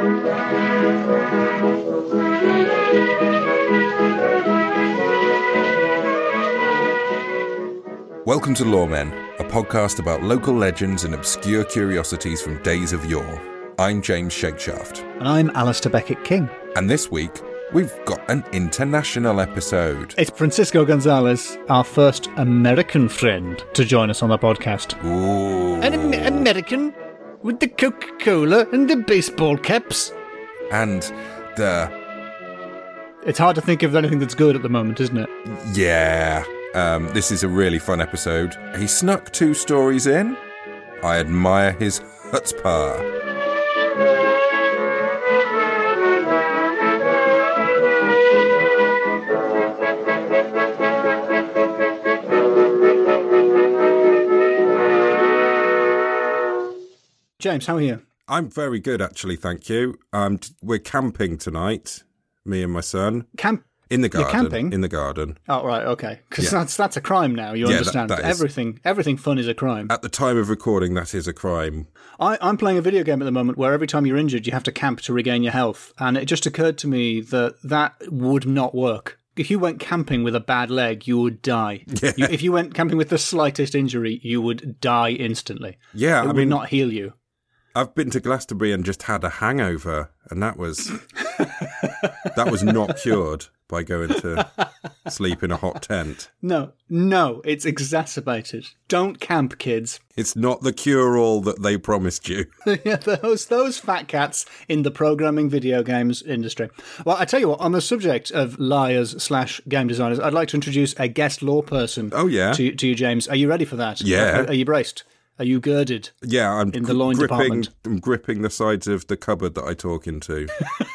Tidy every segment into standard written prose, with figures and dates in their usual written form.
Welcome to Lawmen, a podcast about local legends and obscure curiosities from days of yore. I'm James Shakeshaft. And I'm Alistair Beckett-King. And this week, we've got an international episode. It's Francisco Gonzalez, our first American friend, to join us on the podcast. Ooh. An American with the Coca-Cola and the baseball caps. And the... It's hard to think of anything that's good at the moment, isn't it? Yeah. This is a really fun episode. He snuck 2 stories in. I admire his chutzpah. James, how are you? I'm very good, actually, thank you. We're camping tonight, me and my son. In the garden. You're camping? In the garden. Oh, right, okay. Because that's a crime now, you understand. That is. Everything fun is a crime. At the time of recording, that is a crime. I'm playing a video game at the moment where every time you're injured, you have to camp to regain your health. And it just occurred to me that would not work. If you went camping with a bad leg, you would die. Yeah. If you went camping with the slightest injury, you would die instantly. Yeah, It would not heal you. I've been to Glastonbury and just had a hangover, and that was not cured by going to sleep in a hot tent. No, it's exacerbated. Don't camp, kids. It's not the cure-all that they promised you. Yeah, those fat cats in the programming video games industry. Well, I tell you what, on the subject of liars/game designers, I'd like to introduce a guest law person. Oh, yeah. To you, James. Are you ready for that? Yeah. Are you braced? Are you girded? Yeah, I'm in the loin department. I'm gripping the sides of the cupboard that I talk into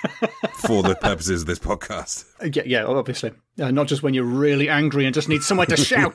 for the purposes of this podcast. Yeah, obviously. Not just when you're really angry and just need somewhere to shout.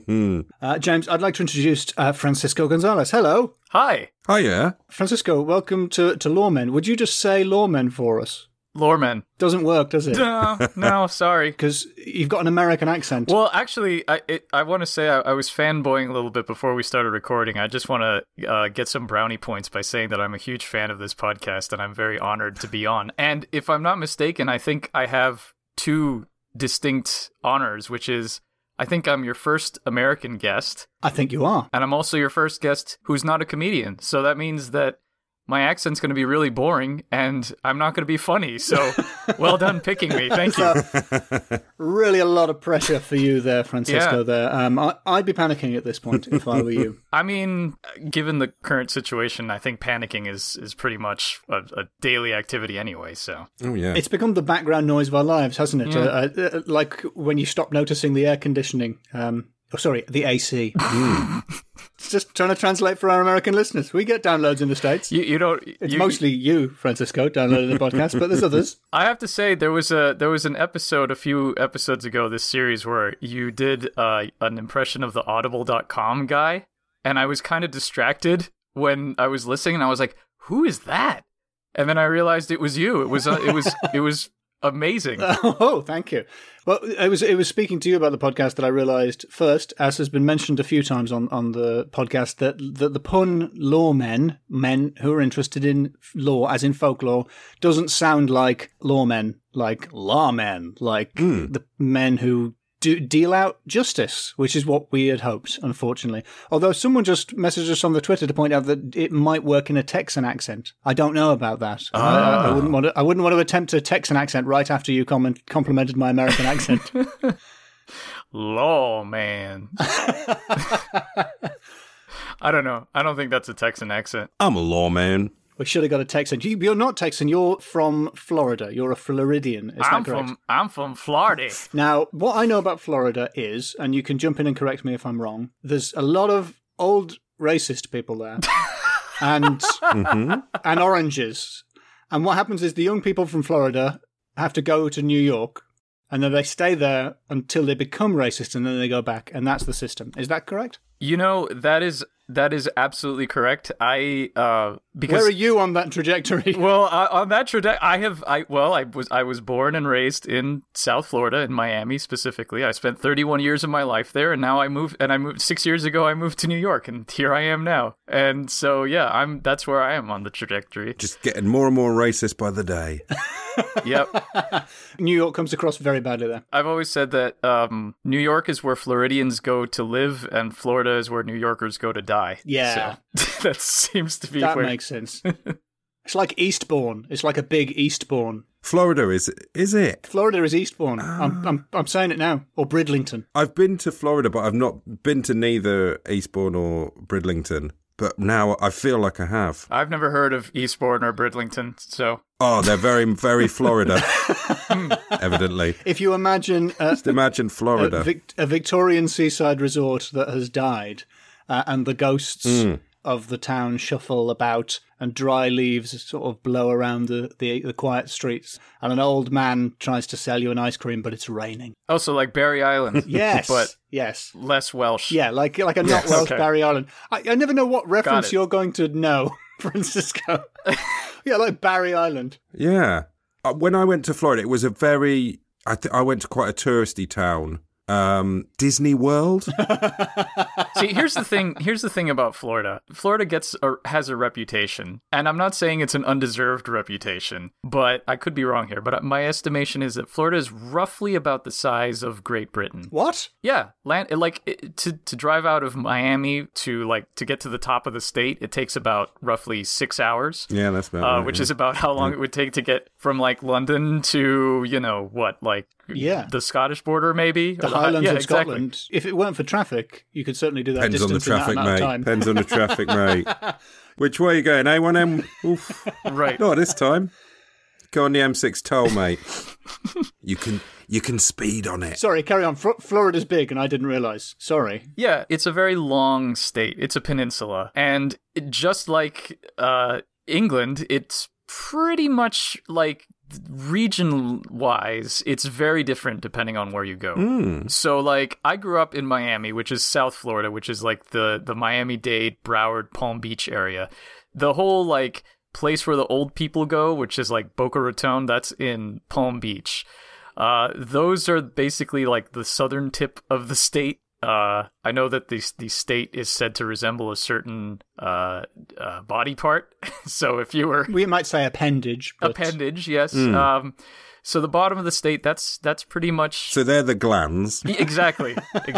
James, I'd like to introduce Francisco Gonzalez. Hello. Hi. Hiya. Francisco, welcome to Lawmen. Would you just say Lawmen for us? Lawmen. Doesn't work, does it? No, sorry. Because you've got an American accent. Well, actually, I want to say I was fanboying a little bit before we started recording. I just want to get some brownie points by saying that I'm a huge fan of this podcast, and I'm very honored to be on. And if I'm not mistaken, I think I have 2 distinct honors, which is I think I'm your first American guest. I think you are. And I'm also your first guest who's not a comedian. So that means that my accent's going to be really boring, and I'm not going to be funny. So, well done picking me. Thank you. Really a lot of pressure for you there, Francisco. Yeah. There, I'd be panicking at this point if I were you. I mean, given the current situation, I think panicking is pretty much a daily activity anyway. So, oh yeah, it's become the background noise of our lives, hasn't it? Yeah. Like when you stop noticing the air conditioning. The AC. Just trying to translate for our American listeners. We get downloads in the States. It's mostly you, Francisco, downloading the podcast, but there's others. I have to say, there was an episode a few episodes ago, this series, where you did an impression of the Audible.com guy, and I was kind of distracted when I was listening, and I was like, who is that? And then I realized it was you. It was amazing. Oh, thank you. Well, it was speaking to you about the podcast that I realised first, as has been mentioned a few times on the podcast, that the pun lawmen, men who are interested in law, as in folklore, doesn't sound like lawmen, like lawmen, like the men who deal out justice, which is what we had hoped, unfortunately. Although someone just messaged us on the Twitter to point out that it might work in a Texan accent. I don't know about that. I wouldn't want to attempt a Texan accent right after you complimented my American accent. Law, man. I don't know. I don't think that's a Texan accent. I'm a lawman. We should have got a Texan. You're not Texan. You're from Florida. You're a Floridian. Is that correct? I'm from Florida. Now, what I know about Florida is, and you can jump in and correct me if I'm wrong, there's a lot of old racist people there. And and oranges. And what happens is the young people from Florida have to go to New York and then they stay there until they become racist, and then they go back, and that's the system. Is that correct? That is absolutely correct. Because where are you on that trajectory? Well, on that trajectory, I was born and raised in South Florida, in Miami specifically. I spent 31 years of my life there, and now I moved 6 years ago. I moved to New York, and here I am now. And so, yeah, that's where I am on the trajectory. Just getting more and more racist by the day. Yep. New York comes across very badly there. I've always said that New York is where Floridians go to live, and Florida is where New Yorkers go to die. Yeah. So, that seems to be that makes sense. It's like Eastbourne. It's like a big Eastbourne. Florida is it? Florida is Eastbourne. I'm saying it now. Or Bridlington. I've been to Florida, but I've not been to neither Eastbourne or Bridlington. But now I feel like I have. I've never heard of Eastbourne or Bridlington, so... Oh, they're very, very Florida, evidently. If you imagine... Just imagine Florida. A Victorian seaside resort that has died, and the ghosts of the town shuffle about, and dry leaves sort of blow around the quiet streets, and an old man tries to sell you an ice cream, but it's raining. Oh, so like Barry Island. Yes. But yes. less Welsh. Yeah, like a not Welsh Okay. Barry Island. I never know what reference you're going to know, Francisco. Yeah, like Barry Island. Yeah. When I went to Florida, it was a very... I went to quite a touristy town. Disney World. See, here's the thing about Florida. Florida has a reputation, and I'm not saying it's an undeserved reputation, but I could be wrong here. But my estimation is that Florida is roughly about the size of Great Britain. What? Yeah, to drive out of Miami to get to the top of the state, it takes about roughly 6 hours. Yeah, that's about right, which is about how long it would take to get from like London to the Scottish border, maybe the Highlands of exactly. Scotland. If it weren't for traffic, you could certainly do that. Depends on the distance traffic, in that amount mate. of time. Depends on the traffic, mate. Which way are you going? A1M? Oof. Right. Not this time. Go on the M6 toll, mate. You can speed on it. Sorry, carry on. Florida's big, and I didn't realise. Sorry. Yeah, it's a very long state. It's a peninsula, and just like England, it's pretty much like region-wise, it's very different depending on where you go. So, like, I grew up in Miami, which is South Florida, which is like the Miami-Dade, Broward, Palm Beach area. The whole, like, place where the old people go, which is like Boca Raton, that's in Palm Beach. Those are basically like the southern tip of the state. I know that the state is said to resemble a certain body part. So if you were... We might say appendage. But... Appendage, yes. So the bottom of the state, that's pretty much... So they're the glands. Exactly.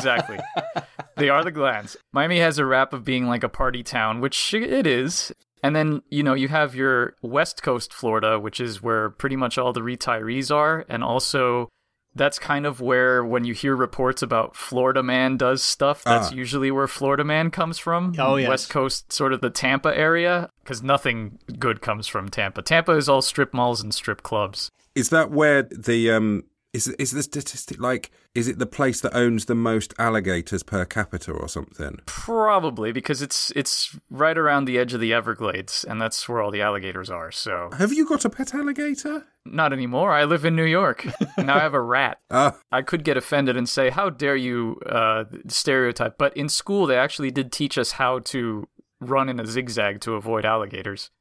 They are the glands. Miami has a rap of being like a party town, which it is. And then, you have your West Coast Florida, which is where pretty much all the retirees are. And also, that's kind of where, when you hear reports about Florida Man does stuff, that's usually where Florida Man comes from. Oh, yes. West Coast, sort of the Tampa area, because nothing good comes from Tampa. Tampa is all strip malls and strip clubs. Is that where the... Is the statistic like, is it the place that owns the most alligators per capita or something? Probably, because it's right around the edge of the Everglades, and that's where all the alligators are, so... Have you got a pet alligator? Not anymore. I live in New York. Now I have a rat. I could get offended and say, how dare you stereotype, but in school they actually did teach us how to run in a zigzag to avoid alligators.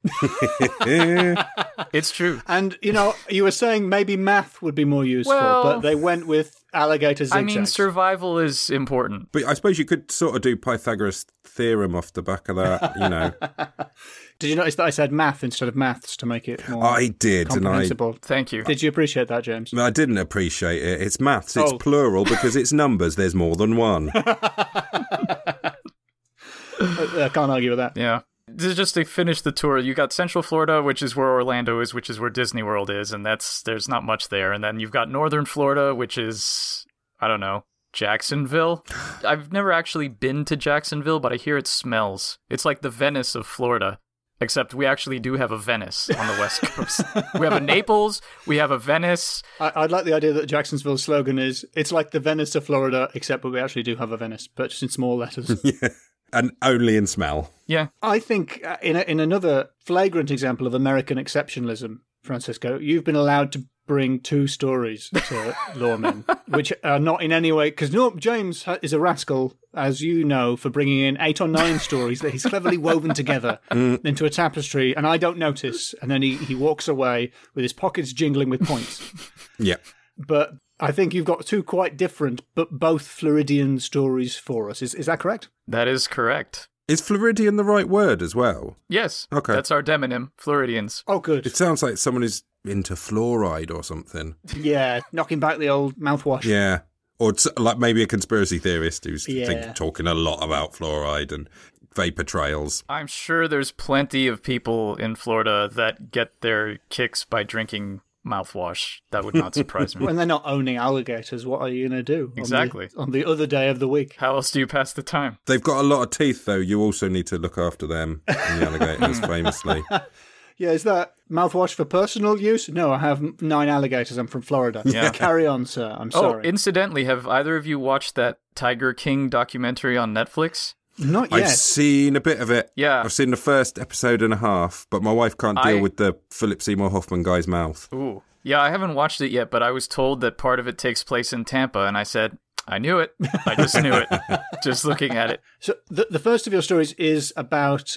It's true. And, you were saying maybe math would be more useful, but they went with alligator zigzags. I mean, survival is important. But I suppose you could sort of do Pythagoras' theorem off the back of that, Did you notice that I said math instead of maths to make it more I did, comprehensible? Thank you. Did you appreciate that, James? I didn't appreciate it. It's maths. It's plural because it's numbers. There's more than one. I can't argue with that. Yeah. Just to finish the tour, you got Central Florida, which is where Orlando is, which is where Disney World is, and there's not much there. And then you've got Northern Florida, which is, I don't know, Jacksonville. I've never actually been to Jacksonville, but I hear it smells. It's like the Venice of Florida, except we actually do have a Venice on the West Coast. We have a Naples, we have a Venice. I'd like the idea that Jacksonville's slogan is, it's like the Venice of Florida, except we actually do have a Venice, but just in small letters. Yeah. And only in smell. Yeah. I think in another flagrant example of American exceptionalism, Francisco, you've been allowed to bring 2 stories to Lawmen, which are not in any way... Because James is a rascal, as you know, for bringing in 8 or 9 stories that he's cleverly woven together into a tapestry, and I don't notice. And then he walks away with his pockets jingling with points. Yeah. But I think you've got 2 quite different, but both Floridian stories for us. Is that correct? That is correct. Is Floridian the right word as well? Yes. Okay. That's our demonym, Floridians. Oh, good. It sounds like someone who's into fluoride or something. Yeah, knocking back the old mouthwash. Yeah. Or like maybe a conspiracy theorist who's talking a lot about fluoride and vapor trails. I'm sure there's plenty of people in Florida that get their kicks by drinking mouthwash. That would not surprise me. When they're not owning alligators, what are you going to do? Exactly. On the other day of the week. How else do you pass the time? They've got a lot of teeth, though. You also need to look after them and the alligators, famously. Yeah, is that mouthwash for personal use? No, I have 9 alligators. I'm from Florida. Yeah. Carry on, sir. I'm sorry. Oh, incidentally, have either of you watched that Tiger King documentary on Netflix? Not yet. I've seen a bit of it. Yeah. I've seen the first episode and a half, but my wife can't deal with the Philip Seymour Hoffman guy's mouth. Ooh. Yeah, I haven't watched it yet, but I was told that part of it takes place in Tampa, and I said, I knew it. I just knew it. Just looking at it. So the first of your stories is about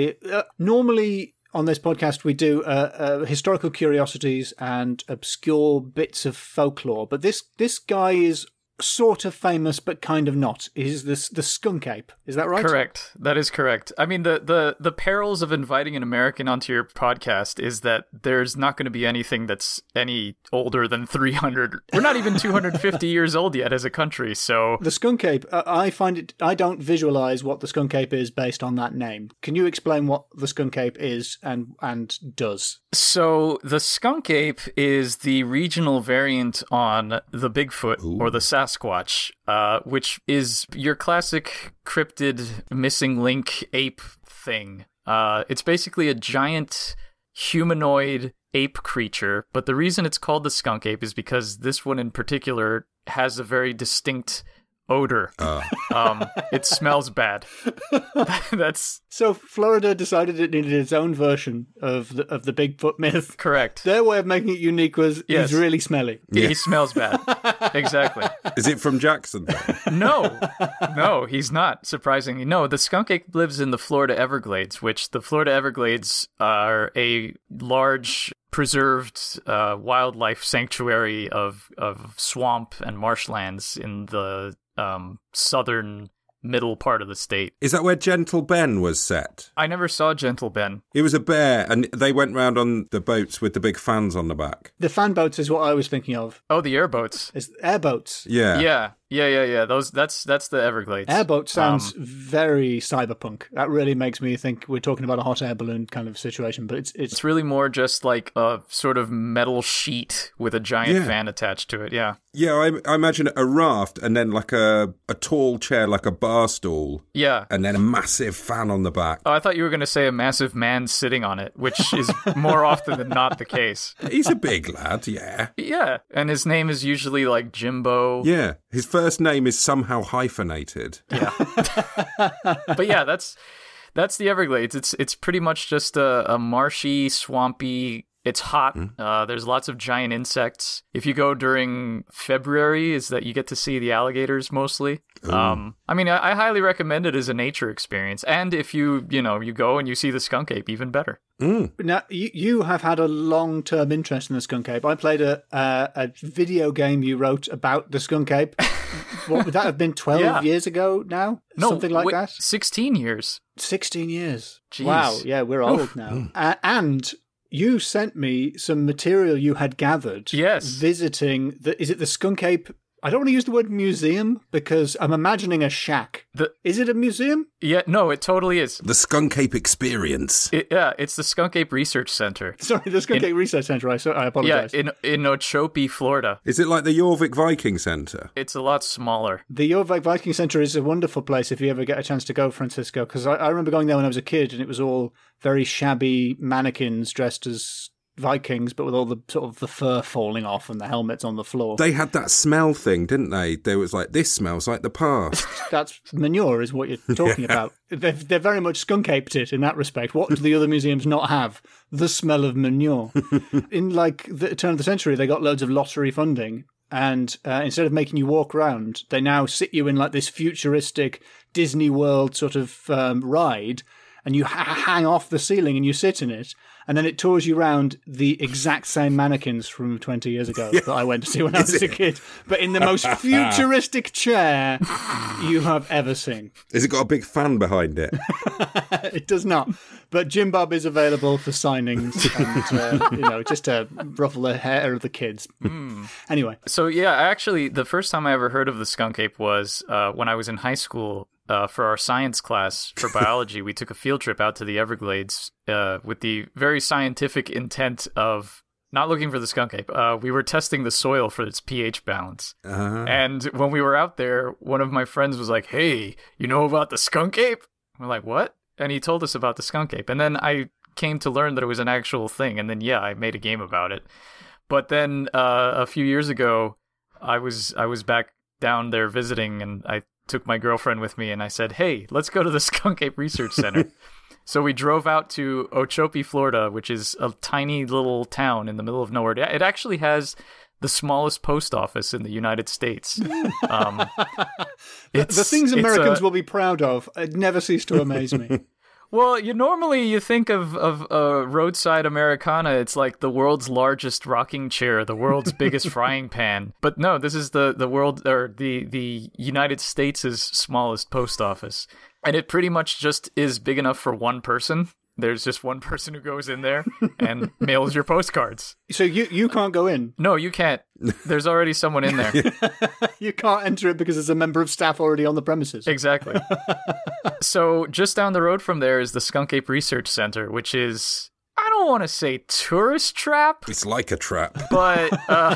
normally on this podcast we do historical curiosities and obscure bits of folklore, but this guy is sort of famous but kind of not. Is this the skunk ape? Is that right? Correct. That is correct. I mean, the perils of inviting an American onto your podcast is that there's not going to be anything that's any older than 300. We're not even 250 years old yet as a country, so... The skunk ape, I don't visualize what the skunk ape is based on that name. Can you explain what the skunk ape is and does? So the skunk ape is the regional variant on the Bigfoot or the Sasquatch, which is your classic cryptid missing link ape thing. It's basically a giant humanoid ape creature, but the reason it's called the skunk ape is because this one in particular has a very distinct odor. It smells bad. That's so Florida decided it needed its own version of the Bigfoot myth. correct. Their way of making it unique was Yes. he's really smelly. He smells bad. Exactly. Is it from Jackson? No, he's not, surprisingly. No, the skunk ape lives in the Florida Everglades, which the Florida Everglades are a large preserved wildlife sanctuary of swamp and marshlands in the southern middle part of the state. Is that where Gentle Ben was set? I never saw Gentle Ben. It was a bear, and they went round on the boats with the big fans on the back. The fan boats is what I was thinking of. Oh, the airboats. It's airboats. Yeah. Yeah. That's the Everglades. Airboat sounds very cyberpunk. That really makes me think we're talking about a hot air balloon kind of situation, but It's really more just like a sort of metal sheet with a giant fan attached to it. Yeah. Yeah, I imagine a raft and then like a tall chair, like a bar stool. Yeah. And then a massive fan on the back. Oh, I thought you were going to say a massive man sitting on it, which is more often than not the case. He's a big lad, yeah. Yeah. And his name is usually like Jimbo. Yeah. His first name is somehow hyphenated. Yeah. But yeah, that's the Everglades. It's pretty much just a marshy, swampy. It's hot. There's lots of giant insects. If you go during February, is that you get to see the alligators mostly. I mean, I highly recommend it as a nature experience. And if you go and you see the skunk ape, even better. Now, you have had a long-term interest in the skunk ape. I played a video game you wrote about the skunk ape. What would that have been, 12 years ago now? No, something like that? 16 years. 16 years. Jeez. Wow, yeah, we're old now. And you sent me some material you had gathered. Yes. Visiting, is it the skunk ape? I don't want to use the word museum because I'm imagining a shack. Is it a museum? Yeah, no, it totally is. The Skunk Ape Experience. It's the Skunk Ape Research Center. Sorry, the Skunk Ape Research Center. I apologize. Yeah, in Okeechobee, Florida. Is it like the Jorvik Viking Center? It's a lot smaller. The Jorvik Viking Center is a wonderful place if you ever get a chance to go, Francisco, because I remember going there when I was a kid and it was all very shabby mannequins dressed as Vikings, but with all the sort of the fur falling off and the helmets on the floor. They had that smell thing, didn't they? There was like, this smells like the past. That's manure is what you're talking about. They're very much skunk-aped it in that respect. What do the other museums not have? The smell of manure. In like the turn of the century, they got loads of lottery funding. And instead of making you walk around, they now sit you in like this futuristic Disney World sort of ride, and you hang off the ceiling and you sit in it, and then it tours you around the exact same mannequins from 20 years ago that I went to see when I was a kid, but in the most futuristic chair you have ever seen. Has it got a big fan behind it? It does not. But Jim Bob is available for signings and, just to ruffle the hair of the kids. Anyway. So, yeah, actually, the first time I ever heard of the skunk ape was when I was in high school. For our science class for biology, we took a field trip out to the Everglades with the very scientific intent of not looking for the skunk ape. We were testing the soil for its pH balance. And when we were out there, one of my friends was like, "Hey, you know about the skunk ape?" We're like, "What?" And he told us about the skunk ape. And then I came to learn that it was an actual thing. And then, I made a game about it. But then a few years ago, I was back down there visiting, and I took my girlfriend with me, and I said, "Hey, let's go to the Skunk Ape Research Center." So we drove out to Okeechobee, Florida, which is a tiny little town in the middle of nowhere. It actually has the smallest post office in the United States. The things Americans will be proud of never cease to amaze me. Well, you think of roadside Americana, it's like the world's largest rocking chair, the world's biggest frying pan. But no, this is the world, or the United States' smallest post office. And it pretty much just is big enough for one person. There's just one person who goes in there and mails your postcards. So you can't go in? No, you can't. There's already someone in there. You can't enter it because there's a member of staff already on the premises. Exactly. So just down the road from there is the Skunk Ape Research Center, which is, I don't want to say tourist trap. It's like a trap. But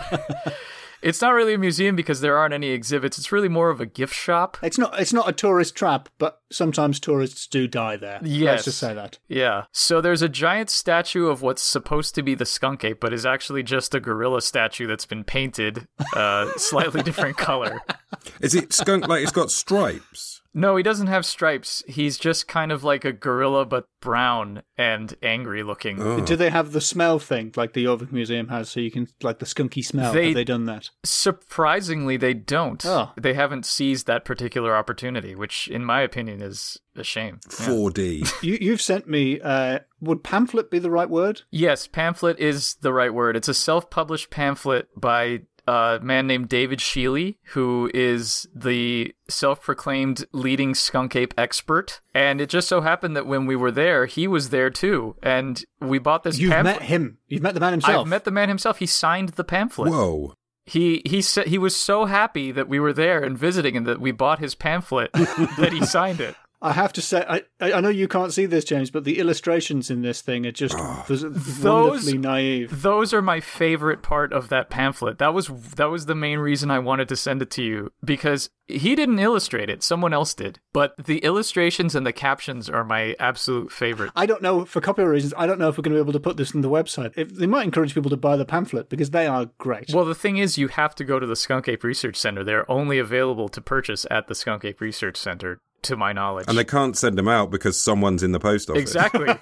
it's not really a museum because there aren't any exhibits. It's really more of a gift shop. It's not a tourist trap, but sometimes tourists do die there. Yes. Let's just say that. Yeah. So there's a giant statue of what's supposed to be the skunk ape, but is actually just a gorilla statue that's been painted slightly different color. Is it skunk like it's got stripes? No, he doesn't have stripes. He's just kind of like a gorilla, but brown and angry looking. Oh. Do they have the smell thing like the Jorvik Museum has, so you can, like the skunky smell? Have they done that? Surprisingly, they don't. Oh. They haven't seized that particular opportunity, which in my opinion is a shame. 4D. You've sent me, would pamphlet be the right word? Yes, pamphlet is the right word. It's a self-published pamphlet by a man named David Shealy, who is the self-proclaimed leading skunk ape expert. And it just so happened that when we were there, he was there too. And we bought this pamphlet. You've met him. You've met the man himself. I've met the man himself. He signed the pamphlet. Whoa. He said he was so happy that we were there and visiting and that we bought his pamphlet that he signed it. I have to say, I know you can't see this, James, but the illustrations in this thing are just wonderfully naive. Those are my favorite part of that pamphlet. That was the main reason I wanted to send it to you, because he didn't illustrate it. Someone else did. But the illustrations and the captions are my absolute favorite. I don't know, for copyright reasons, I don't know if we're going to be able to put this on the website. They might encourage people to buy the pamphlet, because they are great. Well, the thing is, you have to go to the Skunk Ape Research Center. They're only available to purchase at the Skunk Ape Research Center, to my knowledge. And they can't send them out because someone's in the post office. Exactly.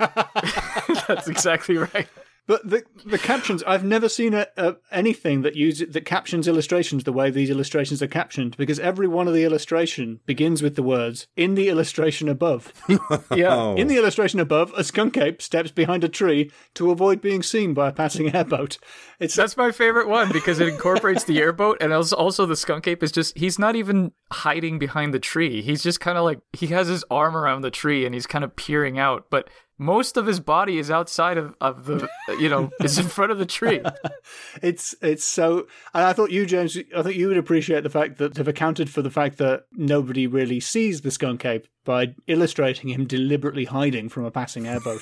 That's exactly right. But the captions, I've never seen anything that captions illustrations the way these illustrations are captioned, because every one of the illustration begins with the words, "in the illustration above." Yeah. In the illustration above, a skunk ape steps behind a tree to avoid being seen by a passing airboat. That's my favorite one, because it incorporates the airboat, and also the skunk ape is just, he's not even hiding behind the tree. He's just kind of like, he has his arm around the tree and he's kind of peering out, but most of his body is outside of the, is in front of the tree. It's so, and I thought you, James, you would appreciate the fact that they've accounted for the fact that nobody really sees the skunk ape by illustrating him deliberately hiding from a passing airboat.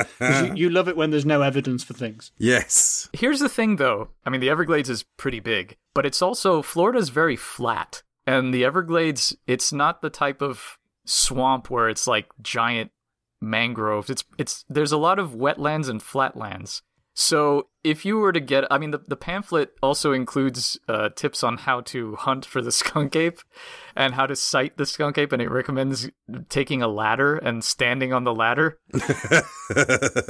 You love it when there's no evidence for things. Yes. Here's the thing, though. I mean, the Everglades is pretty big, but it's also, Florida's very flat. And the Everglades, it's not the type of swamp where it's like giant mangroves. It's there's a lot of wetlands and flatlands. So if you were to get, I mean, the pamphlet also includes tips on how to hunt for the skunk ape and how to sight the skunk ape, and it recommends taking a ladder and standing on the ladder. I'm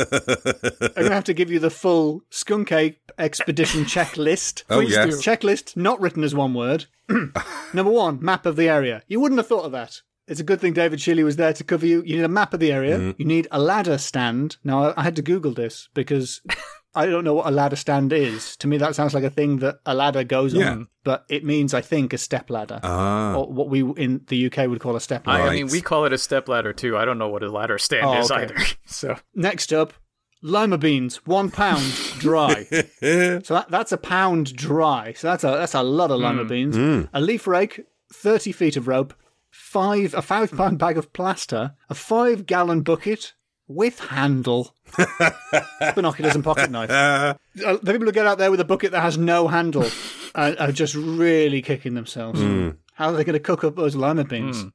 going to have to give you the full skunk ape expedition checklist. Oh, Please yes. do. Checklist, not written as one word. Number 1, map of the area. You wouldn't have thought of that. It's a good thing David Shealy was there to cover you. You need a map of the area. You need a ladder stand. Now, I had to Google this because I don't know what a ladder stand is. To me, that sounds like a thing that a ladder goes on. But it means, I think, a step ladder. Or what we in the UK would call a step ladder. I mean, we call it a step ladder too. I don't know what a ladder stand is either. So Next up, lima beans, 1 pound dry. So that's a pound dry. So that's a lot of lima beans. A leaf rake, 30 feet of rope, a 5-pound bag of plaster, a 5-gallon bucket with handle, binoculars and pocket knife. The people who get out there with a bucket that has no handle are just really kicking themselves. How are they going to cook up those lima beans?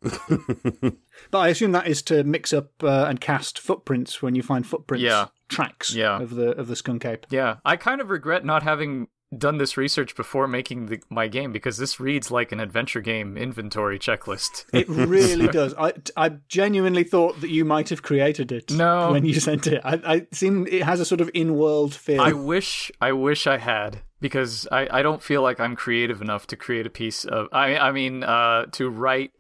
But I assume that is to mix up and cast footprints when you find tracks of the skunk ape. Yeah, I kind of regret not having done this research before making my game, because this reads like an adventure game inventory checklist. It really does. I genuinely thought that you might have created it when you sent it. It has a sort of in-world feel. I wish I had, because I don't feel like I'm creative enough to create a piece of... to write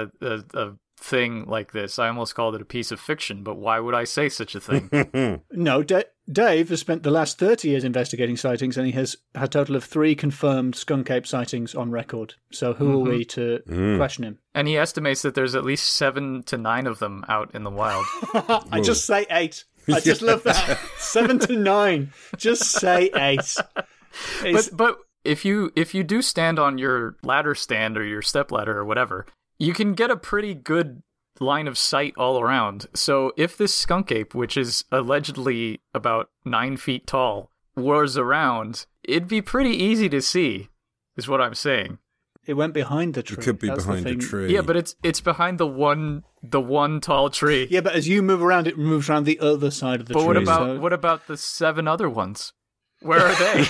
a thing like this. I almost called it a piece of fiction, but why would I say such a thing? No, Dave has spent the last 30 years investigating sightings, and he has had a total of 3 confirmed skunk ape sightings on record. So who are we to question him? And he estimates that there's at least 7 to 9 of them out in the wild. I just say 8. I just love that. 7 to 9. Just say 8. But if you do stand on your ladder stand or your step ladder or whatever, you can get a pretty good line of sight all around. So if this skunk ape, which is allegedly about 9 feet tall, was around, it'd be pretty easy to see, is what I'm saying. It went behind the tree. It could be behind a tree. Yeah, but it's behind the one tall tree. Yeah, but as you move around, it moves around the other side of the tree. But what about the 7 other ones? Where are they?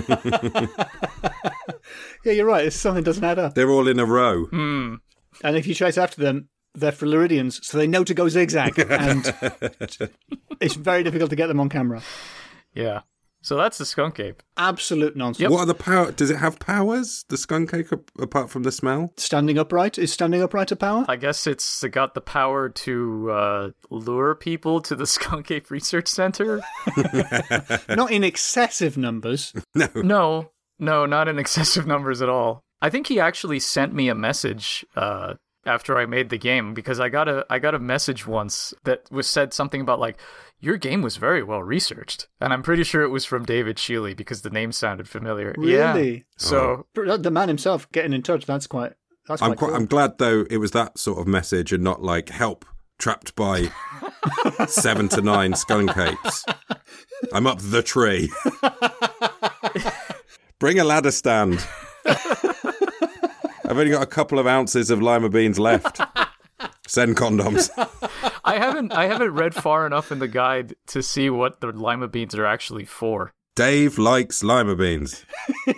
Yeah, you're right. Something doesn't add up. They're all in a row. And if you chase after them, they're Floridians, so they know to go zigzag. And it's very difficult to get them on camera. Yeah. So that's the skunk ape. Absolute nonsense. Yep. What are the power? Does it have powers, the skunk ape, apart from the smell? Standing upright? Is standing upright a power? I guess it's got the power to lure people to the Skunk Ape Research Center. Not in excessive numbers. No, not in excessive numbers at all. I think he actually sent me a message after I made the game, because I got a message once that said something about like, your game was very well researched, and I'm pretty sure it was from David Shealy because the name sounded familiar. Really? Yeah. So the man himself getting in touch, that's quite cool. I'm glad though it was that sort of message and not like help trapped by 7 to 9 skunk apes. I'm up the tree. Bring a ladder stand. I've only got a couple of ounces of lima beans left. Send condoms. I haven't read far enough in the guide to see what the lima beans are actually for. Dave likes lima beans.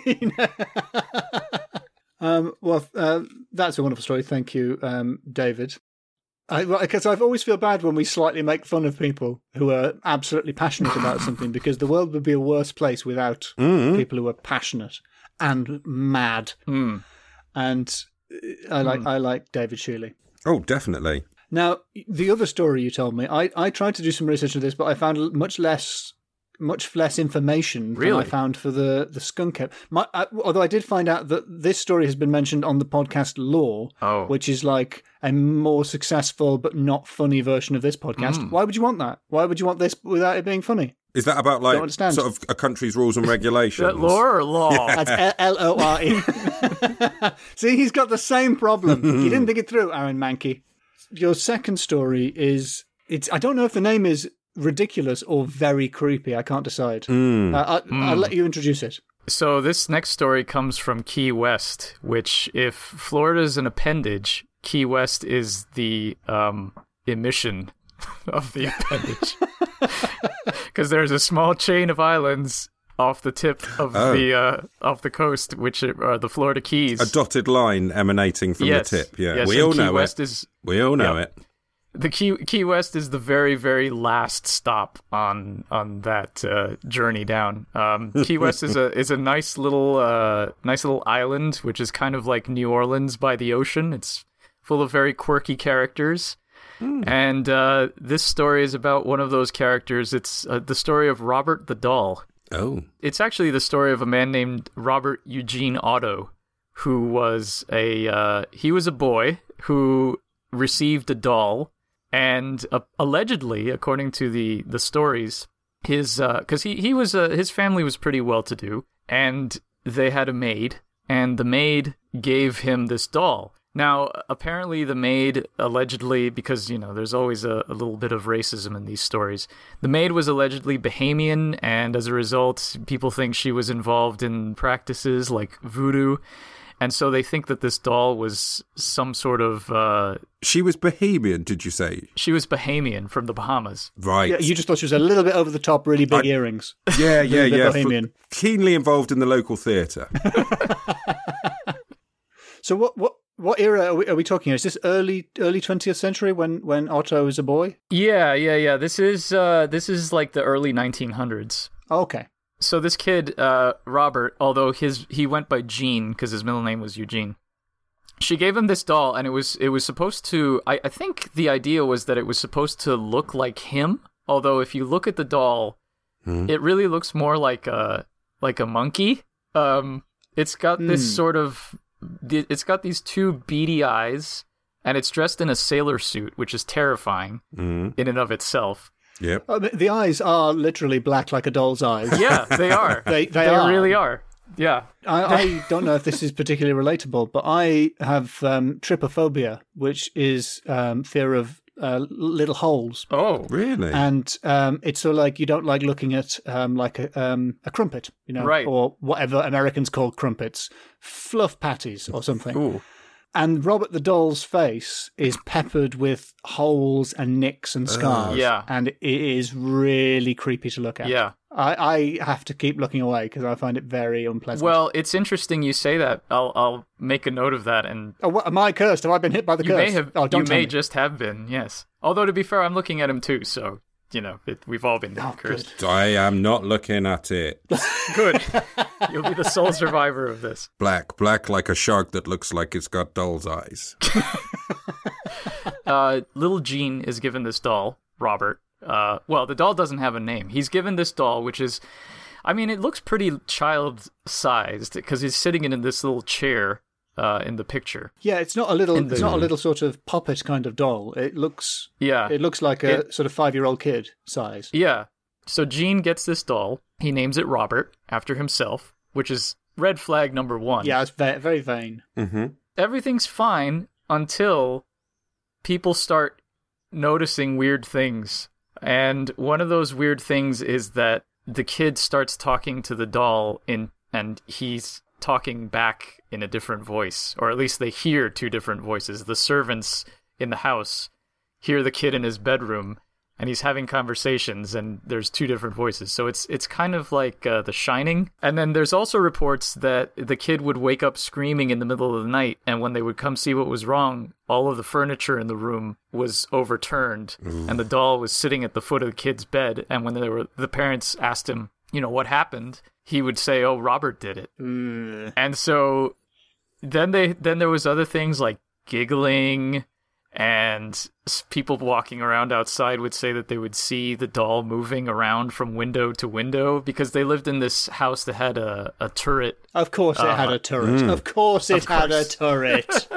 That's a wonderful story. Thank you, David. Because I've always feel bad when we slightly make fun of people who are absolutely passionate about something, because the world would be a worse place without people who are passionate and mad. And I like David Shealy. Oh, definitely. Now, the other story you told me, I tried to do some research on this, but I found much less information than I found for the skunk ape. Although I did find out that this story has been mentioned on the podcast Lore, which is like a more successful but not funny version of this podcast. Why would you want that? Why would you want this without it being funny? Is that about like sort of a country's rules and regulations? Lore or law? Yeah. That's Lore. See, he's got the same problem. You didn't think it through, Aaron Mankey. Your second story I don't know if the name is ridiculous or very creepy. I can't decide. I'll let you introduce it. So this next story comes from Key West, which, if Florida is an appendage, Key West is the emission of the appendage. Because there's a small chain of islands off the tip of the coast, which are the Florida Keys. A dotted line emanating from the tip. Yeah, we all know it. We all know it. The Key West is the very, very last stop on that journey down. Key West is a nice little island, which is kind of like New Orleans by the ocean. It's full of very quirky characters. And this story is about one of those characters. It's the story of Robert the Doll. Oh. It's actually the story of a man named Robert Eugene Otto, who was he was a boy who received a doll, and allegedly, according to the stories, his family was pretty well to do, and they had a maid, and the maid gave him this doll. Now, apparently the maid allegedly, because, there's always a little bit of racism in these stories, the maid was allegedly Bahamian, and as a result, people think she was involved in practices like voodoo, and so they think that this doll was some sort of... She was Bahamian, did you say? She was Bahamian from the Bahamas. Right. Yeah, you just thought she was a little bit over the top, really big earrings. Yeah. Bahamian. Keenly involved in the local theatre. So what era are we talking? Is this early 20th century when Otto was a boy? Yeah. This is like the early 1900s. Oh, okay. So this kid, Robert, although he went by Gene because his middle name was Eugene, she gave him this doll, and it was supposed to. I think the idea was that it was supposed to look like him. Although if you look at the doll, it really looks more like a monkey. It's got this sort of. It's got these two beady eyes, and it's dressed in a sailor suit, which is terrifying in and of itself. Yep. The eyes are literally black like a doll's eyes. Yeah, they are. they really are. Yeah. I don't know if this is particularly relatable, but I have trypophobia, which is fear of little holes. Oh, really? And it's sort of like you don't like looking at like a crumpet, right. Or whatever Americans call crumpets, fluff patties or something. Ooh. And Robert the Doll's face is peppered with holes and nicks and scars. Yeah. And it is really creepy to look at. Yeah. I have to keep looking away because I find it very unpleasant. Well, it's interesting you say that. I'll make a note of that. And what, am I cursed? Have I been hit by the curse? You may just have been, yes. Although, to be fair, I'm looking at him too, so... we've all been cursed. Good. I am not looking at it. Good. You'll be the sole survivor of this. Black like a shark that looks like it's got doll's eyes. Little Gene is given this doll, Robert. The doll doesn't have a name. He's given this doll, which is... it looks pretty child-sized, because he's sitting in this little chair in the picture. Yeah, it's not a little sort of puppet kind of doll. It looks like a sort of 5-year-old kid size. Yeah. So Gene gets this doll. He names it Robert after himself, which is red flag number 1. Yeah, it's very vain. Mm-hmm. Everything's fine until people start noticing weird things. And one of those weird things is that the kid starts talking to the doll and he's talking back in a different voice, or at least they hear 2 different voices. The servants in the house hear the kid in his bedroom, and he's having conversations, and there's 2 different voices. So it's kind of like The Shining. And then there's also reports that the kid would wake up screaming in the middle of the night, and when they would come see what was wrong, all of the furniture in the room was overturned, and the doll was sitting at the foot of the kid's bed. And when the parents asked him, what happened, he would say, "Oh, Robert did it." And so then there was other things like giggling, and people walking around outside would say that they would see the doll moving around from window to window because they lived in this house that had a turret. Of course it had a turret. Of course it had a turret.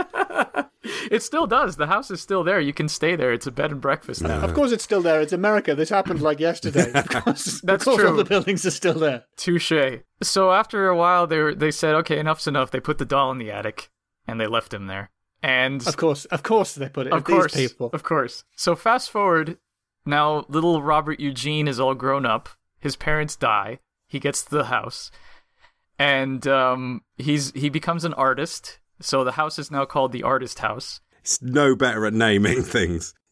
It still does. The house is still there. You can stay there. It's a bed and breakfast now. Of course it's still there. It's America. This happened like yesterday. Of course, That's true. All the buildings are still there. Touché. So after a while, they said, okay, enough's enough. They put the doll in the attic, and they left him there. And Of course they put it. Of course, these people. Of course. So fast forward, now little Robert Eugene is all grown up. His parents die. He gets to the house, and he becomes an artist. So the house is now called the Artist House. It's no better at naming things.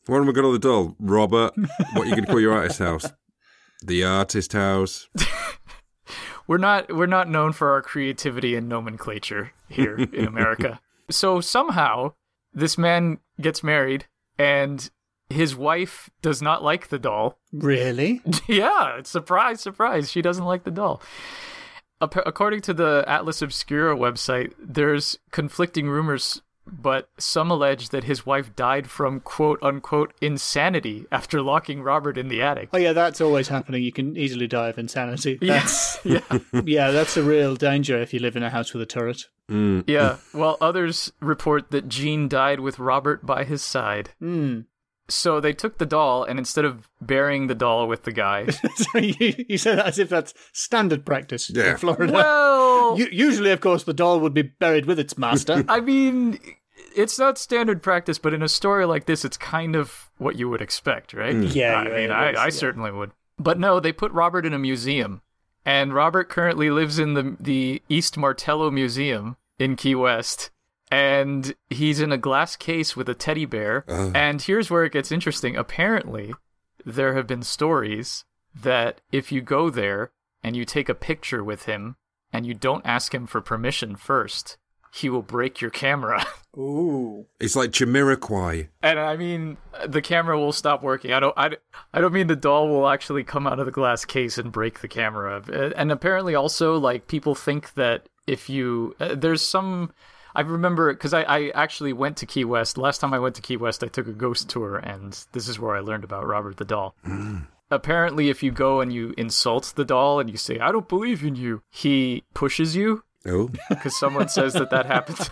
What am I got on the doll? Robert. What are you going to call your artist house? The artist house. We're not known for our creativity and nomenclature here in America. So somehow this man gets married and his wife does not like the doll. Really? Yeah. Surprise, surprise. She doesn't like the doll. According to the Atlas Obscura website, there's conflicting rumors, but some allege that his wife died from quote-unquote insanity after locking Robert in the attic. Oh, yeah, that's always happening. You can easily die of insanity. Yes. Yeah. Yeah, that's a real danger if you live in a house with a turret. Mm. Yeah, while others report that Jean died with Robert by his side. Mm. So they took the doll, and instead of burying the doll with the guy... So you said that as if that's standard practice in Florida. Well... Usually, of course, the doll would be buried with its master. I mean, it's not standard practice, but in a story like this, it's kind of what you would expect, right? Yeah, I certainly would. But no, they put Robert in a museum, and Robert currently lives in the East Martello Museum in Key West. And he's in a glass case with a teddy bear. And here's where it gets interesting. Apparently, there have been stories that if you go there and you take a picture with him and you don't ask him for permission first, he will break your camera. Ooh. It's like Jamiroquai. And I mean, the camera will stop working. I don't mean the doll will actually come out of the glass case and break the camera. And apparently also, like, people think that if you... there's some... I remember, because I actually went to Key West. Last time I went to Key West, I took a ghost tour, and this is where I learned about Robert the doll. Apparently, if you go and you insult the doll and you say, "I don't believe in you," he pushes you. Oh. Because someone says that happens.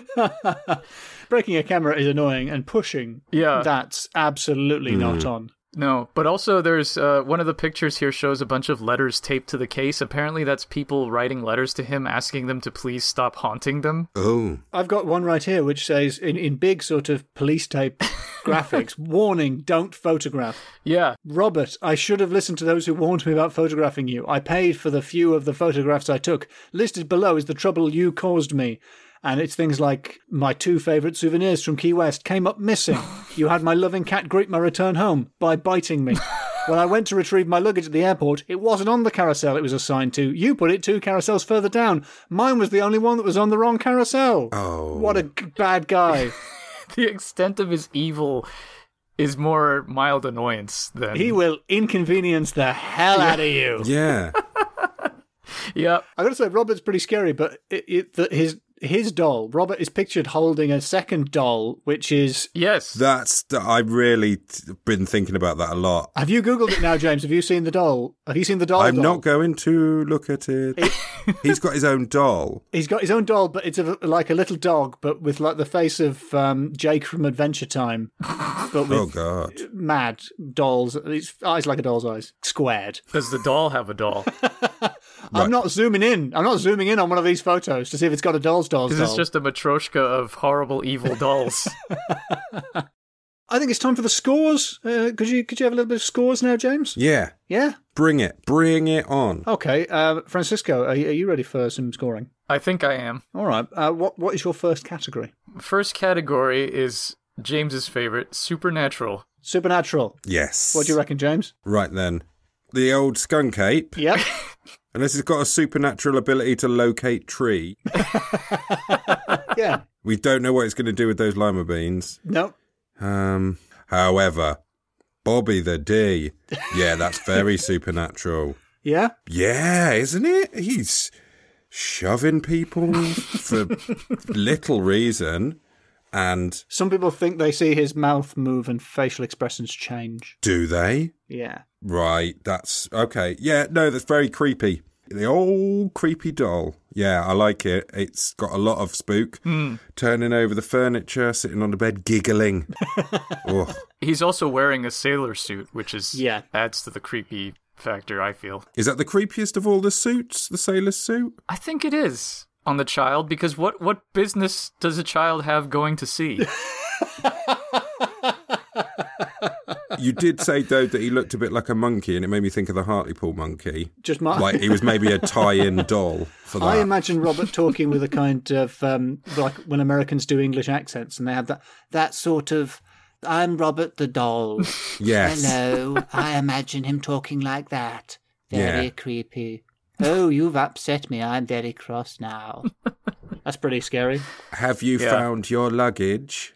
Breaking a camera is annoying, and pushing, that's absolutely not on. No, but also there's one of the pictures here shows a bunch of letters taped to the case. Apparently that's people writing letters to him asking them to please stop haunting them. Oh. I've got one right here which says, in big sort of police tape graphics, warning, don't photograph. Yeah. Robert, I should have listened to those who warned me about photographing you. I paid for the few of the photographs I took. Listed below is the trouble you caused me. And it's things like, my 2 favourite souvenirs from Key West came up missing. You had my loving cat greet my return home by biting me. When I went to retrieve my luggage at the airport, it wasn't on the carousel it was assigned to. You put it 2 carousels further down. Mine was the only one that was on the wrong carousel. Oh. What a bad guy. The extent of his evil is more mild annoyance than... He will inconvenience the hell out of you. Yeah. Yeah. I got to say, Robert's pretty scary, but his doll, Robert is pictured holding a second doll, which is... Yes. I've really been thinking about that a lot. Have you Googled it now, James? Have you seen the doll? Have you seen the doll? I'm not going to look at it. He's got his own doll. He's got his own doll, but it's like a little dog, but with like the face of Jake from Adventure Time. But with mad dolls. His eyes like a doll's eyes. Squared. Does the doll have a doll? Right. I'm not zooming in on one of these photos to see if it's got a doll's doll. Because it's just a Matryoshka of horrible, evil dolls. I think it's time for the scores. Could you have a little bit of scores now, James? Yeah. Yeah? Bring it on. Okay. Francisco, are you ready for some scoring? I think I am. All right. What is your first category? First category is James's favorite, Supernatural. Supernatural. Yes. What do you reckon, James? Right then. The old skunk ape. Yep. Unless it's got a supernatural ability to locate tree. Yeah. We don't know what it's going to do with those lima beans. Nope. However, Bobby the D. Yeah, that's very supernatural. Yeah? Yeah, isn't it? He's shoving people for little reason. And some people think they see his mouth move and facial expressions change. Do they? Yeah. Right, that's... Okay. Yeah, no, that's very creepy. The old creepy doll. Yeah, I like it. It's got a lot of spook. Turning over the furniture, sitting on the bed, giggling. He's also wearing a sailor suit, which adds to the creepy factor, I feel. Is that the creepiest of all the suits, the sailor suit? I think it is. On the child, because what business does a child have going to sea? You did say, though, that he looked a bit like a monkey, and it made me think of the Hartlepool monkey. Like he was maybe a tie-in doll for that. I imagine Robert talking with a kind of, like when Americans do English accents, and they have that sort of I'm Robert the Doll. Yes. Hello. I imagine him talking like that. Very Yeah. creepy. Oh, you've upset me. I'm very cross now. That's pretty scary. Have you Yeah. found your luggage?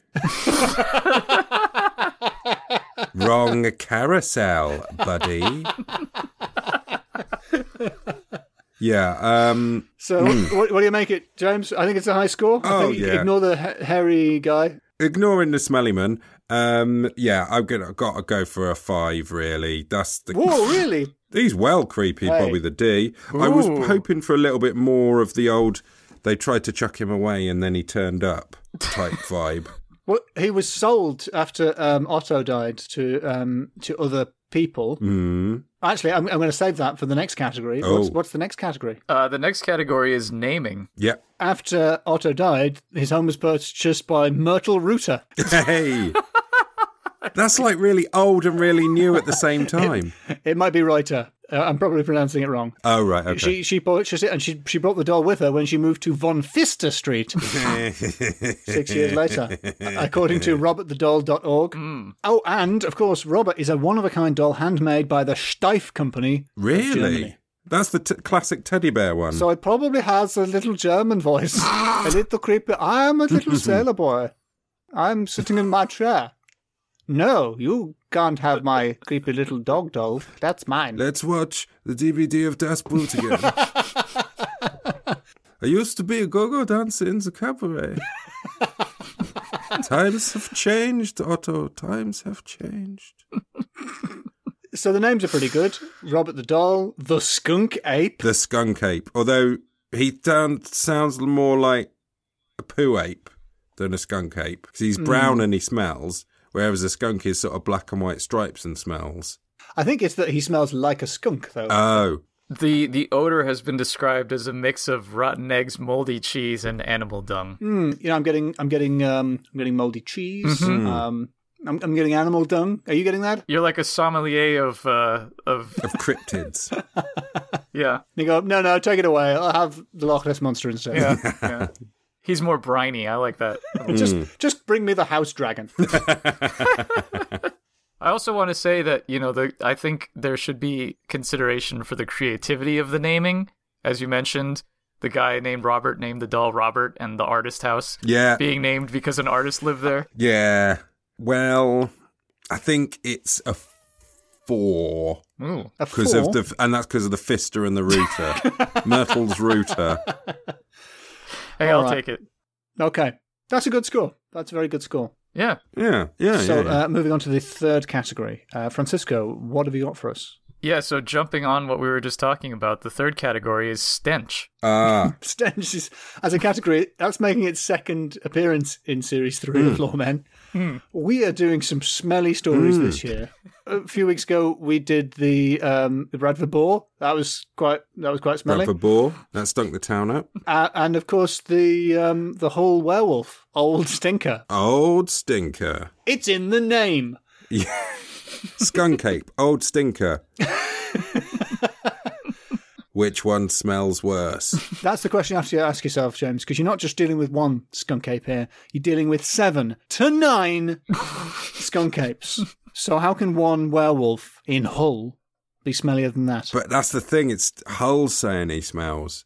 Wrong carousel, buddy. Yeah. So, what do you make it, James? I think it's a high score. I Oh, think yeah. Ignore the hairy guy. Ignoring the smelly man. Yeah, I've got to go for a 5. Really, that's the. Whoa, really? He's well creepy, Hey. Bobby the D. I was Ooh. hoping for a little bit more of the old. They tried to chuck him away and then he turned up type vibe. Well, he was sold after Otto died to other people. Mm. Actually, I'm going to save that for the next category. Oh. What's the next category? The next category is naming. Yeah. After Otto died, his home was purchased by Myrtle Rooter. Hey. That's like really old and really new at the same time. It might be Reuter. I'm probably pronouncing it wrong. Oh, right. Okay. She purchased it, and she brought the doll with her when she moved to Von Pfister Street 6 years later, according to robertthedoll.org. Oh, and, of course, Robert is a one-of-a-kind doll handmade by the Steiff Company of Really? Germany. That's the classic teddy bear one. So it probably has a little German voice. A little creepy. I'm a little sailor boy. I'm sitting in my chair. No, you can't have my creepy little dog doll. That's mine. Let's watch the DVD of Das Boot again. I used to be a go-go dancer in the cabaret. Times have changed, Otto. Times have changed. So the names are pretty good. Robert the Doll, the Skunk Ape. The skunk ape. Although he sounds more like a poo ape than a skunk ape. Because he's brown and he smells, whereas a skunk is sort of black and white stripes and smells. I think it's that he smells like a skunk, though. Oh. The odor has been described as a mix of rotten eggs, moldy cheese, and animal dung. You know, I'm getting moldy cheese. I'm getting animal dung. Are you getting that? You're like a sommelier of Of cryptids. yeah, And you go, no, take it away. I'll have the Loch Ness Monster instead. yeah. He's more briny. I like that. Just bring me the house dragon. I also want to say that, you know, I think there should be consideration for the creativity of the naming. As you mentioned, the guy named Robert named the doll Robert, and the artist house Yeah. being named because an artist lived there. Yeah. Well, I think it's a 4. Ooh. A Because four? of and that's because of the Fister and the Rooter. Myrtle's Rooter. Hey, All I'll right. take it. Okay. That's a good score. That's a very good score. Yeah. Yeah. So moving on to the third category. Francisco, what have you got for us? Yeah, so jumping on what we were just talking about, the third category is stench. Stench is, as a category, that's making its second appearance in Series 3 of Lawmen. We are doing some smelly stories this year. A few weeks ago, we did the Bradford Boar. That was quite smelly. Bradford Boar. That stunk the town up. And of course, the whole werewolf, Old Stinker. Old Stinker. It's in the name. Skunk ape. Old Stinker. Which one smells worse? That's the question you have to ask yourself, James, because you're not just dealing with one skunk ape here. You're dealing with 7 to 9 skunk apes. So how can one werewolf in Hull be smellier than that? But that's the thing. It's Hull saying he smells.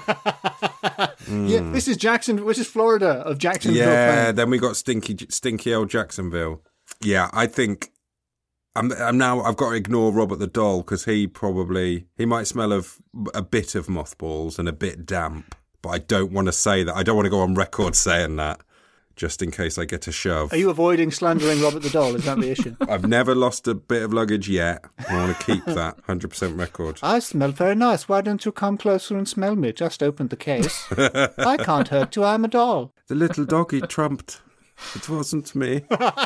Yeah, this is Florida of Jacksonville. Yeah. Plain. Then we got stinky old Jacksonville. Yeah. I think I've got to ignore Robert the Doll because he might smell of a bit of mothballs and a bit damp. But I don't want to say that. I don't want to go on record saying that. Just in case I get a shove. Are you avoiding slandering Robert the Doll? Is that the issue? I've never lost a bit of luggage yet. I want to keep that 100% record. I smell very nice. Why don't you come closer and smell me? Just open the case. I can't hurt you. I'm a doll. The little doggy trumped. It wasn't me.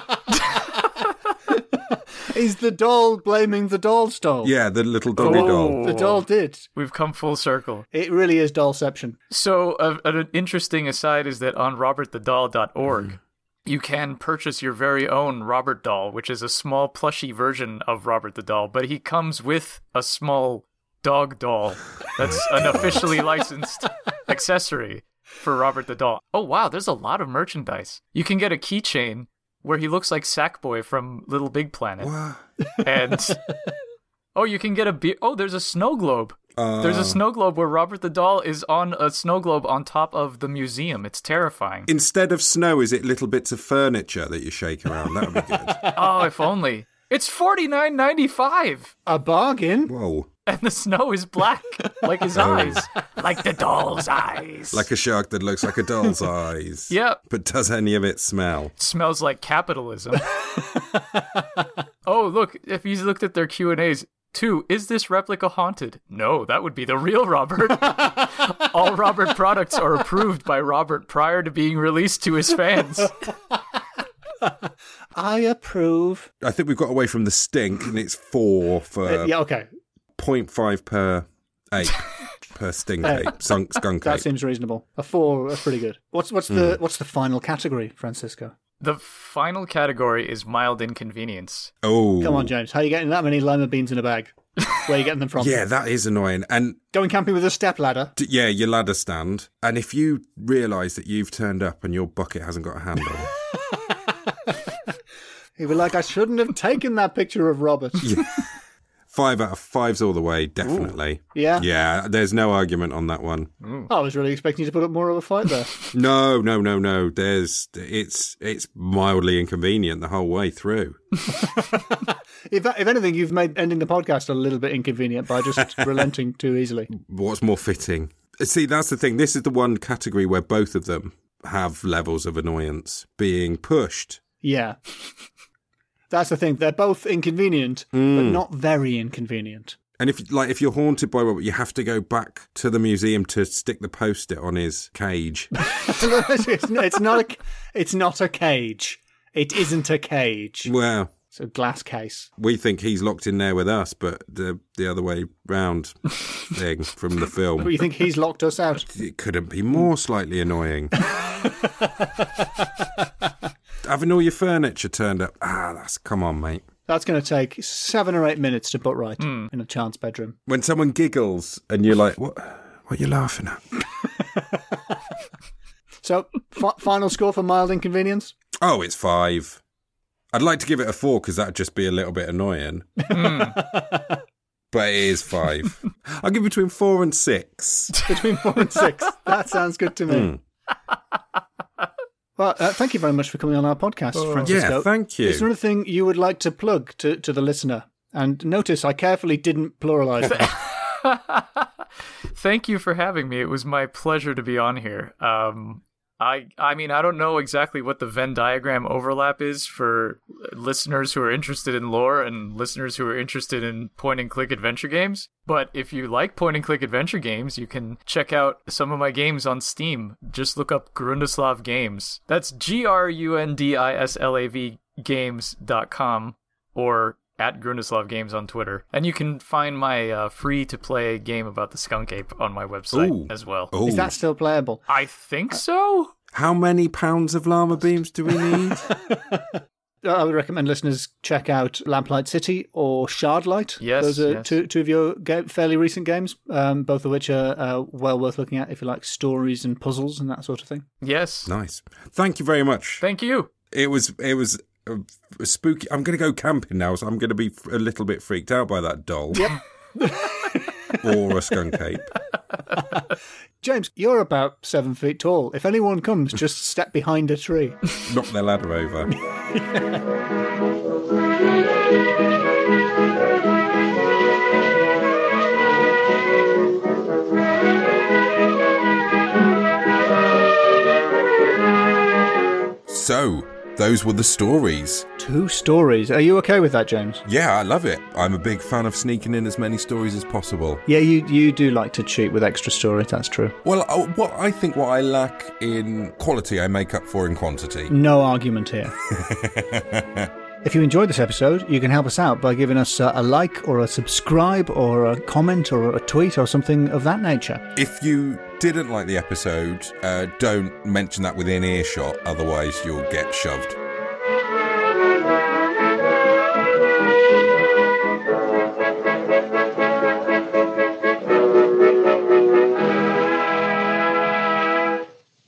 Is the doll blaming the doll's doll? Yeah, the little doggy doll. The doll did. We've come full circle. It really is dollception. So, an interesting aside is that on robertthedoll.org, you can purchase your very own Robert doll, which is a small plushy version of Robert the Doll, but he comes with a small dog doll that's an officially licensed accessory for Robert the Doll. Oh, wow, there's a lot of merchandise. You can get a keychain where he looks like Sackboy from Little Big Planet. What? And you can get a beer. Oh, there's a snow globe. There's a snow globe where Robert the Doll is on a snow globe on top of the museum. It's terrifying. Instead of snow, is it little bits of furniture that you shake around? That would be good. Oh, if only. It's $49.95. A bargain. Whoa. And the snow is black, like his eyes. Like the doll's eyes. Like a shark that looks like a doll's eyes. Yeah. But does any of it smell? Smells like capitalism. Oh, look, if you looked at their Q&As, 2, is this replica haunted? No, that would be the real Robert. All Robert products are approved by Robert prior to being released to his fans. I approve. I think we've got away from the stink, and it's 4 for Yeah, okay. 0.5 per ape. Per stink ape. Skunk That ape. seems reasonable. A 4, that's pretty good. What's the final category, Francisco? The final category is mild inconvenience. Oh. Come on, James. How are you getting that many lima beans in a bag? Where are you getting them from? Yeah, that is annoying. And Going camping with a stepladder? yeah, your ladder stand. And if you realise that you've turned up and your bucket hasn't got a handle. You'd be like, I shouldn't have taken that picture of Robert. 5 out of 5's all the way, definitely. Ooh. Yeah? Yeah, there's no argument on that one. I was really expecting you to put up more of a fight there. No. It's mildly inconvenient the whole way through. If anything, you've made ending the podcast a little bit inconvenient by just relenting too easily. What's more fitting? See, that's the thing. This is the one category where both of them have levels of annoyance. Being pushed. Yeah. That's the thing. They're both inconvenient, but not very inconvenient. And if you're haunted by Robert, you have to go back to the museum to stick the post-it on his cage. It's not a cage. It isn't a cage. Well, It's a glass case. we think he's locked in there with us, but the other way round thing from the film. But you think he's locked us out? It couldn't be more slightly annoying. Having all your furniture turned up. Come on, mate. That's going to take 7 or 8 minutes to put right in a chance bedroom. When someone giggles and you're like, what are you laughing at? So, final score for mild inconvenience? Oh, it's 5. I'd like to give it a 4 because that'd just be a little bit annoying. But it is 5. I'll give between 4 and 6. Between 4 and 6. That sounds good to me. Well, thank you very much for coming on our podcast, Francisco. Yeah, thank you. Is there anything you would like to plug to the listener? And notice I carefully didn't pluralize that. Thank you for having me. It was my pleasure to be on here. I mean, I don't know exactly what the Venn diagram overlap is for listeners who are interested in lore and listeners who are interested in point-and-click adventure games. But if you like point-and-click adventure games, you can check out some of my games on Steam. Just look up Grundislav Games. That's GRUNDISLAV games.com or at Grundislav Games on Twitter. And you can find my free-to-play game about the skunk ape on my website as well. Ooh. Is that still playable? I think so. How many pounds of llama beams do we need? I would recommend listeners check out Lamplight City or Shardlight. Yes, Those are yes. two of your fairly recent games, both of which are well worth looking at if you like stories and puzzles and that sort of thing. Yes. Nice. Thank you very much. Thank you. It was spooky. I'm going to go camping now, so I'm going to be a little bit freaked out by that doll. Yep. Or a skunk ape. James, you're about 7 feet tall. If anyone comes, just step behind a tree. Knock their ladder over. So, those were the stories. 2 stories. Are you okay with that, James? Yeah, I love it. I'm a big fan of sneaking in as many stories as possible. Yeah, you do like to cheat with extra story, that's true. Well, I think what I lack in quality, I make up for in quantity. No argument here. If you enjoyed this episode, you can help us out by giving us a like or a subscribe or a comment or a tweet or something of that nature. If you didn't like the episode, don't mention that within earshot, otherwise you'll get shoved.